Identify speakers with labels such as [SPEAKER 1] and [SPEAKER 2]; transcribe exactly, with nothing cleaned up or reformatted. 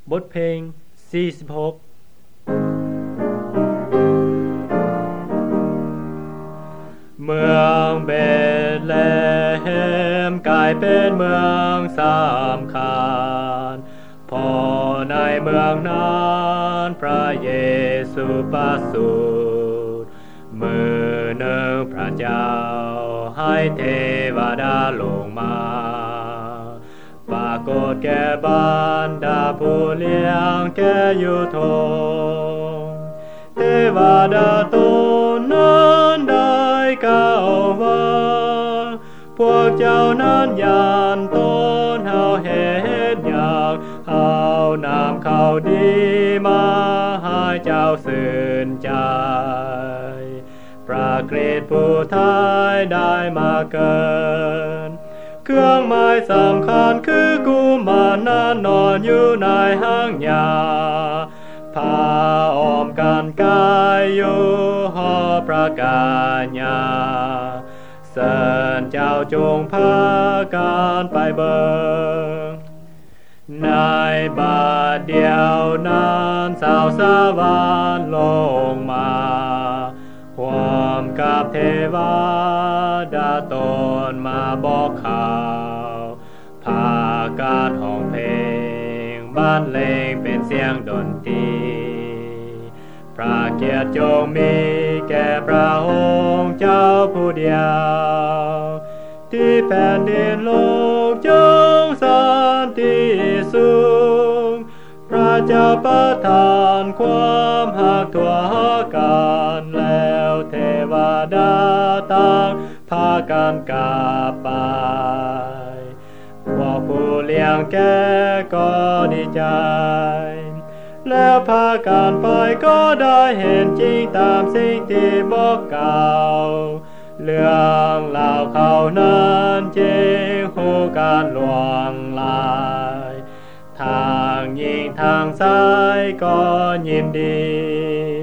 [SPEAKER 1] บทเพลงสี่สิบหกเมืองเบธเลเฮมกลายเป็นเมืองสำคัญพอในเมืองนั้นพระเยซูประสูติมือหนึ่งพระเจ้าให้เทวดาลงมาปรากฏแก่บรรดาผู้เลี้ยงแก่ยุทธงเทวดาตนนั้นได้กล่าวว่าพวกเจ้านั้นยานตนเฮาเฮ็ดอยากเฮานำเขาดีมาให้เจ้าสื่นใจพระคริสต์ผู้ไทยได้มาเกิดเครื่องหมายสำคัญคือกุมารนั้นนอนอยู่ในห้างยาพาอ้อมกันกายอยู่หอประกาศญาเสิญเจ้าจงพากันไปเบิงในบาทเดียวนั้นสาวสวรรค์ลงมาห่วมกับเทวดาตนมาบอกข่าวพาการห้องเพลงบรรเลงเป็นเสียงดนตรีพระเกียรติจงมีแก่พระองค์เจ้าผู้เดียวที่แผ่นดินโลกจงสันติสุขพระเจ้าประทานความหักทั่วกันแล้วเทวดาต่างพากันกลับไปพวกผู้เลี้ยงแก่ก็ดีใจแล้วพากันไปก็ได้เห็นจริงตามสิ่งที่บอกกล่าวเรื่องเล่าเขานั้นจริงหูการหลวงลายทางยิงทางซ้ายก็ยิ้มดี